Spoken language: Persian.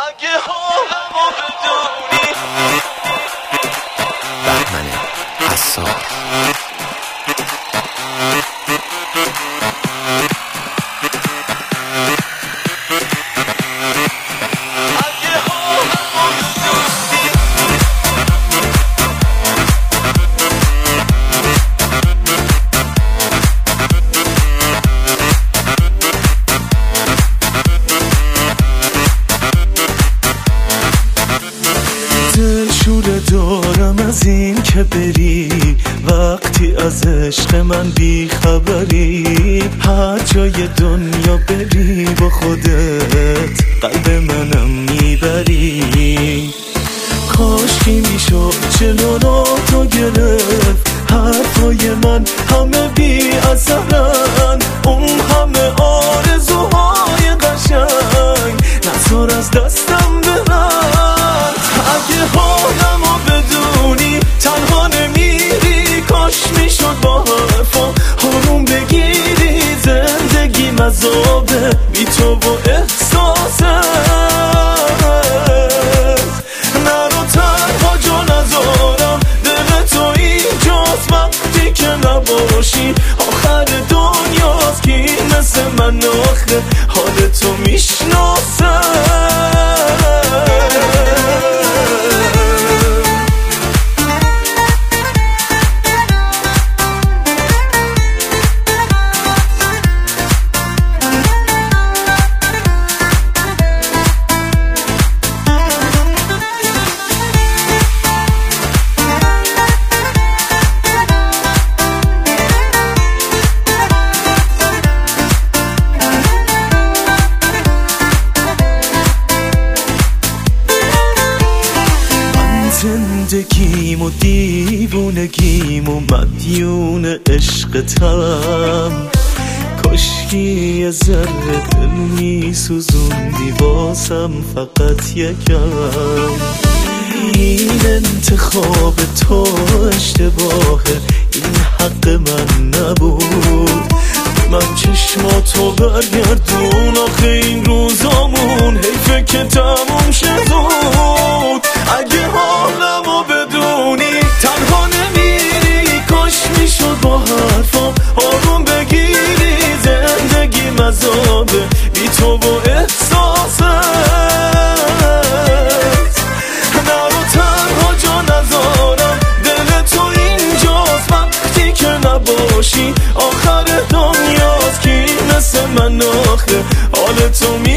اگه حالمو بدونی. بهمن حسار. دلشوره دارم از این که بری، وقتی از عشق من بی خبری. هر جای دنیا بری با خودت قلب منم میبری. کاشکی میشد جلو تو گرفت، حرفای من همه بی اثرن، اون همه آرزوهای قشنگ نذار از دستم برن. اگه حالمو بدونی تنها نمیری، کاش میشد با حرفا آروم بگیری. زندگی مذابه بی تو و احساست، نرو تنها جا نذارم، دل تو اینجاست وقتی که نباشی. آخر دنیاست کی مثل من آخه حال تو میشناسه. زندگیم و دیوونگیم و مدیون عشقتم، کاشکی یه ذره دل میسوزوندی واسم فقط یکم. این انتخاب تو اشتباهه، این حق من نبود. من چشماتو برگردون، آخه این روزامون حیفه که تموم شد زود. اگه حالمو بدونی تنها نمیری، کاش میشد با حرفا آروم بگیری. زندگی مذابه بی تو و احساست، نرو تنها جا نذارم، دل تو اینجاست وقتی که نباشی. آخر دنیاست کی مثل من آخه حال تو